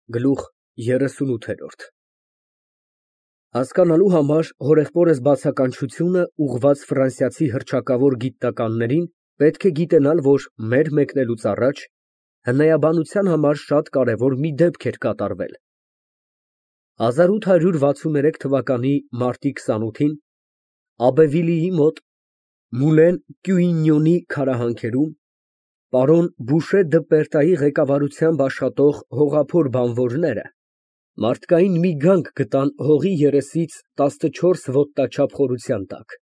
Գլուխ 38 Հասկանալու համար հորեղբորս բացականչությունը ուղղված ֆրանսիացի հռչակավոր գիտնականներին պետք է գիտենալ, որ մեր մեկնելուց առաջ հնայաբանության համար շատ կարևոր մի դեպք էր կատարվել։ 1863 թվականի մարտի 28-ին Աբևիլիի մոտ Մուլեն Կյուինյոնի քարահանքերում պարոն Բուշե դը Պերտայի ղեկավարությամբ աշխատող հողափոր բանվորները մարդկային մի գանք գտան հողի երեսից 14 ոտնաչափ խորության տակ։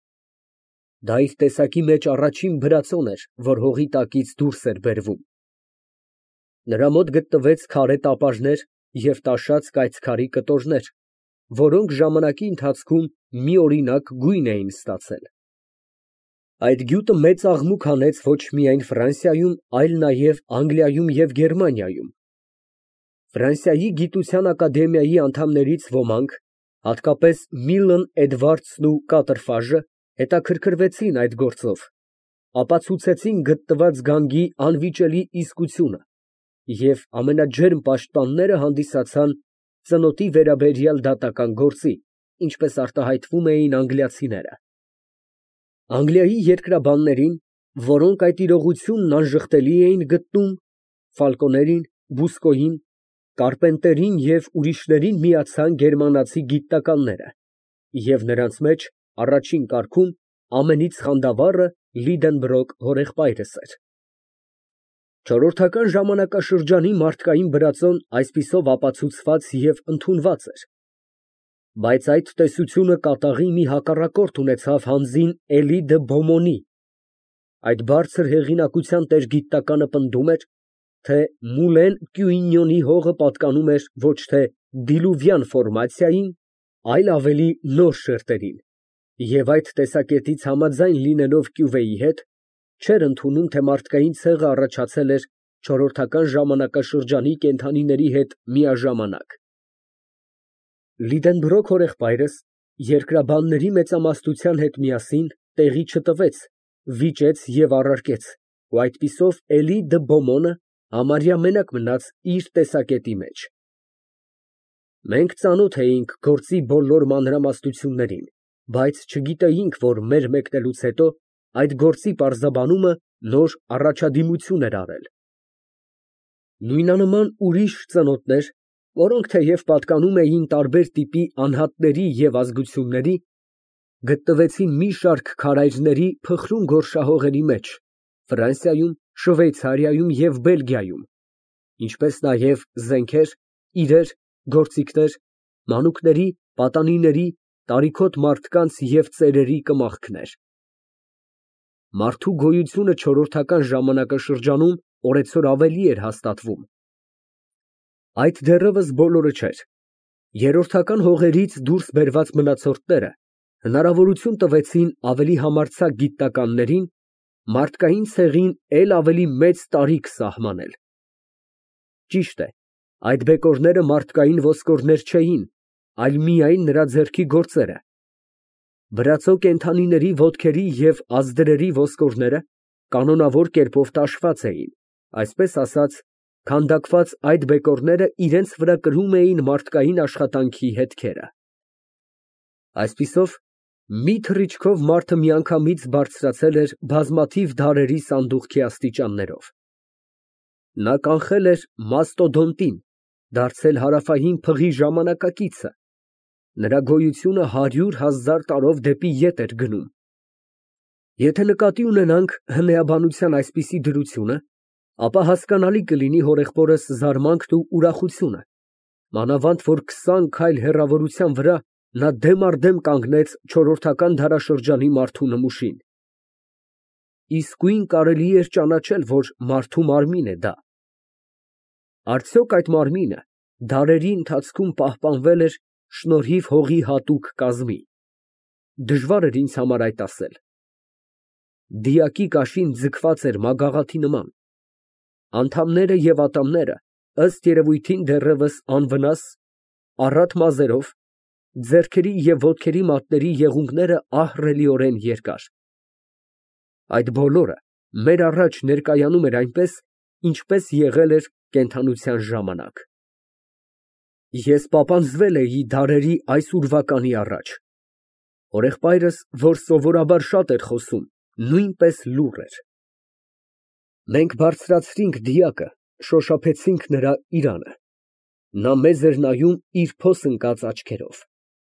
Դա իր տեսակի մեջ առաջին բրածոն էր, որ հողի տակից դուրս էր բերվում։ Նրա մոտ գտնվեց քարե տապարներ և տաշած կայծքարի կտորներ, որոնք ժամանակի ընթացքում միօրինակ գույն էին ստացել։ Այդ գյուտը մեծ աղմուկ հանեց ոչ միայն Ֆրանսիայում, այլ նաև Անգլիայում և Գերմանիայում։ Ֆրանսիայի գիտության ակադեմիայի անդամներից ոմանք, հատկապես Միլլն Էդվարդսն ու Կատրֆաժը, հետաքրքրվեցին այդ գործով, ապացուցեցին գտնված գանգի անվիճելի իսկությունը և ամենաջերմ պաշտպանները հանդիսացան ծնոտի վերաբերյալ դատական գործի, ինչպես արտահայտվում էին անգլիացիները։ Անգլիայի երկրաբաններին, որոնք այդ իրողությունն անժխտելի էին գտնում, Ֆալկոներին, Բուսկոյին, Կարպենտերին և ուրիշներին միացան գերմանացի գիտնականները, և նրանց մեջ առաջին կարգում ամենից խանդավառը Լիդենբրոկ հորեղբայրս էր։ Չորրորդական ժամանակաշրջանի մարդկային բրածոն այսպիսով ապացուցված և ընդունված էր։ Բայց այդ տեսությունը կատաղի մի հակառակորդ ունեցավ հանձին Էլի դը Բոմոնի։ Այդ բարձր հեղինակության տեր գիտնականը պնդում էր, թե Մուլեն Կյուինյոնի հողը պատկանում էր ոչ թե դիլուվյան ֆորմացիային, այլ ավելի նոր շերտերին, և այդ տեսակետից համաձայն լինելով կյուվեի հետ, չէր ընդունում, թե մարդկային ցեղը առաջացել էր չորրորդական ժամանակաշրջանի կենդանիների հետ միաժամանակ։ Լիդենբրոկ հորեղբայրս երկրաբանների մեծամասնության հետ միասին տեղի չտվեց, վիճեց և առարկեց, ու այդպիսով Էլի դը Բոմոնը համարյա մենակ մնաց իր տեսակետի մեջ։ Մենք ծանոթ էինք գործի բոլոր մանրամասնություններին, բայց չգիտեինք, որ մեր մեկնելուց հետո այդ գործի պարզաբանումը նոր առաջադիմություն էր արել։ Նույնանման ուրիշ ծնոտներ, որոնք թեև պատկանում էին տարբեր տիպի անհատների և ազգությունների, գտնվեցին մի շարք քարայրների փխրուն գորշահողերի մեջ Ֆրանսիայում, Շվեյցարիայում և Բելգիայում, ինչպես նաև զենքեր, իրեր, գործիքներ, մանուկների, պատանիների, տարիքոտ մարդկանց և ծերերի կմախքներ։ Մարդու գոյությունը չորրորդական ժամանակաշրջանում օրեցօր ավելի էր հաստատվում։ Այդ դեռևս բոլորը չէր։ Երրորդական հողերից դուրս բերված մնացորդները հնարավորություն տվեցին ավելի համարձակ գիտնականներին մարդկային ցեղին էլ ավելի մեծ տարիք սահմանել։ Ճիշտ է, այդ բեկորները մարդկային ոսկորներ չէին, այլ միայն նրա ձեռքի գործերը։ Վրացո կենդանիների ոտքերի և ազդրերի ոսկորները կանոնավոր կերպով տաշված էին, այսպես ասած, քանդակված այդ բեկորները իրենց վրա կրում էին մարդկային աշխատանքի հետքերը։ Այսպիսով, մի թռիչքով մարդը միանգամից բարձրացել էր բազմաթիվ դարերի սանդուղքի աստիճաններով։ Նա կանխել էր մաստոդոնտին, դարձել հարավային փղի ժամանակակիցը։ Նրա գոյությունը 100,000 տարով դեպի ետ էր գնում։ Եթե նկատի ունենանք հնեաբանության այսպիսի դրությունը, ապա հասկանալի կլինի հորեղբորս զարմանքն ու ուրախությունը, մանավանդ որ 20 քայլ հեռավորության վրա նա դեմ առ դեմ կանգնեց չորրորդական դարաշրջանի մարդու նմուշին։ Իսկույն կարելի էր ճանաչել, որ մարդու մարմին է դա։ Արդյոք այդ մարմինը դարերի ընթացքում պահպանվել էր շնորհիվ հողի հատուկ կազմի։ Դժվար էր ինձ համար այդ ասել։ Դիակի կաշին ձգված էր մագաղաթի նման։ Անդամները և ատամները ըստ երևույթին դեռևս անվնաս, առատ մազերով, ձեռքերի և ոտքերի մատների եղունգները ահռելիորեն երկար։ Այդ բոլորը մեր առաջ ներկայանում էր այնպես, ինչպես եղել էր կենդանության ժամանակ։ Ես պապանձվել էի դարերի այս ուրվականի առաջ։ Հորեղբայրս, որ սովորաբար շատ էր խոսում, նույնպես լուռ էր։ Մենք բարձրացրինք դիակը, շոշափեցինք նրա իրանը։ Նա մեզ էր նայում իր փոս ընկած աչքերով։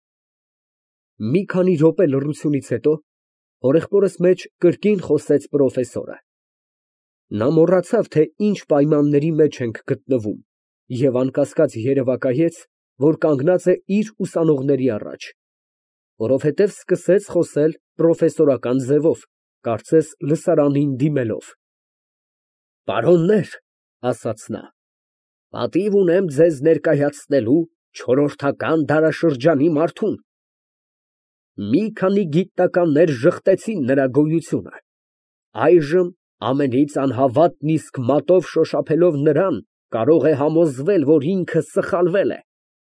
Մի քանի րոպե լռությունից հետո հորեղբորս մեջ կրկին խոսեց պրոֆեսորը։ Նա մոռացավ, թե ինչ պայմանների մեջ ենք գտնվում, և անկասկած երևակայեց, որ կանգնած է իր ուսանողների առաջ, որովհետև սկսեց խոսել պրոֆեսորական ձևով, կարծես լսարանին դիմելով։ Պարոննե՛ր, ասաց նա, պատիվ ունեմ ձեզ ներկայացնելու չորրորդական դարաշրջանի մարդուն։ Մի քանի գիտնականներ ժխտեցին նրա գոյությունը, այժմ ամենից անհավատն իսկ մատով շոշափելով նրան, կարող է համոզվել, որ ինքը սխալվել է։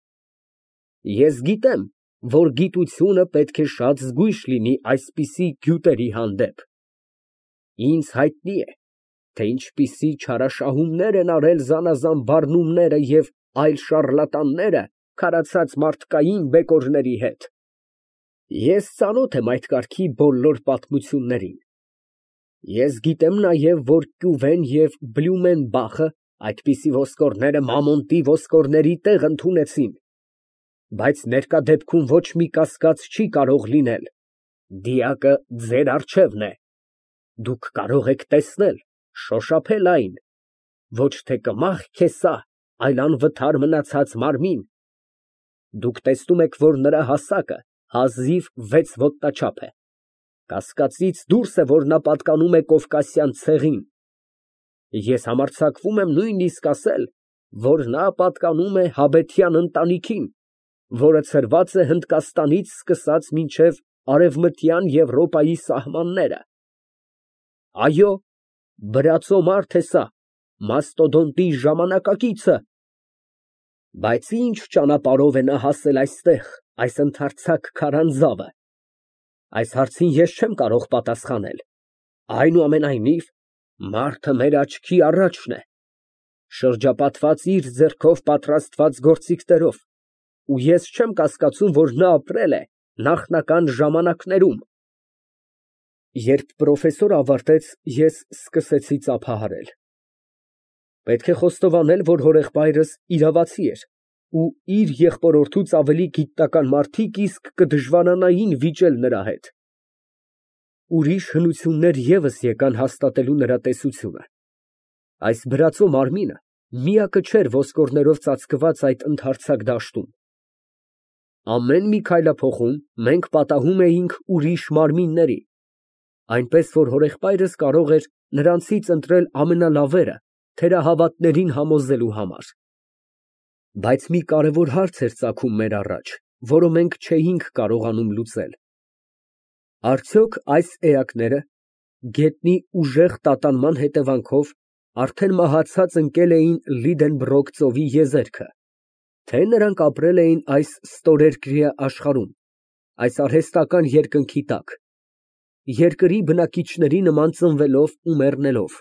Ես գիտեմ, որ գիտությունը պետք է շատ զգույշ լինի այսպիսի գյուտերի հանդեպ։ Ինձ հայտնի է, թե ինչպիսի չարաշահումներ են արել զանազան բառնումները և այլ շառլատանները քարացած մարդկային բեկորների հետ։ Ես ծանոթ եմ այդ կարգի բոլոր պատմություններին։ Ես գիտեմ նաև, որ Կյուվեն և Բլյումենբախը այդպիսի ոսկորները Մամոնտի ոսկորների տեղ ընդունեցին, բայց ներկա դեպքում ոչ մի կասկած չի կարող լինել, դիակը ձեր առջևն է, դուք կարող եք տեսնել, շոշափել այն, ոչ թե կմախք է սա, այլ անվթար մնացած մարմին, դուք տեսնում եք, որ նրա հասակը հազիվ 6 ոտնաչափ է, կասկածից դուրս է, որ նա պատկանում է կովկասյան ցեղին, ես համարձակվում եմ նույնիսկ ասել, որ նա պատկանում է հաբետյան ընտանիքին, որը ցրված է Հնդկաստանից սկսած մինչև արևմտյան Եվրոպայի սահմանները։ Այո, բրածո մարդ է սա, մաստոդոնտի ժամանակակիցը։ Բայց ինչ ճանապարհով է նա հասել այստեղ, այս ընդարձակ քարանձավը։ Այս հարցին ես չեմ կարող պատասխանել, այնուամենայնիվ, մարդը մեր աչքի առաջն է, շրջապատված իր ձեռքով պատրաստված գործիքներով, ու ես չեմ կասկածում, որ նա ապրել է նախնական ժամանակներում։ Երբ պրոֆեսորը ավարտեց, ես սկսեցի ծափահարել։ Պետք է խոստովանել, որ հորեղբայրս իրավացի էր, ու իր եղբորորդուց ավելի գիտնական մարդիկ իսկ կդժվարանային վիճել նրա հետ։ Ուրիշ հնություններ ևս եկան հաստատելու նրա տեսությունը։ Այս բրածո մարմինը միակը չէր ոսկորներով ծածկված այդ ընդարձակ դաշտում։ Ամեն մի քայլափոխում մենք պատահում էինք ուրիշ մարմինների, այնպես որ հորեղբայրս կարող էր նրանցից ընտրել ամենալավերը թերահավատներին համոզելու համար։ Բայց մի կարևոր հարց էր ծագում մեր առաջ, որը մենք չէինք կարողանում լուծել։ Արդյոք այս էակները գետնի ուժեղ տատանման հետևանքով արդեն մահացած ընկել էին Լիդենբրոկ ծովի եզերքը, թե նրանք ապրել էին այս ստորերկրյա աշխարհում, այս արհեստական երկնքի տակ, երկրի բնակիչների նման ծնվելով ու մեռնելով։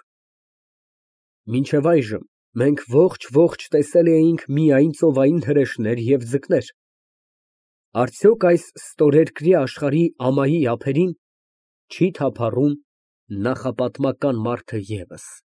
Մինչև այժմ մենք ողջ տեսել էինք միայն ծովային հրեշներ և ձկներ։ Արդյոք այս ստորերկրյա աշխարհի ամայի ափերին չի թափառում նախապատմական մարդը ևս։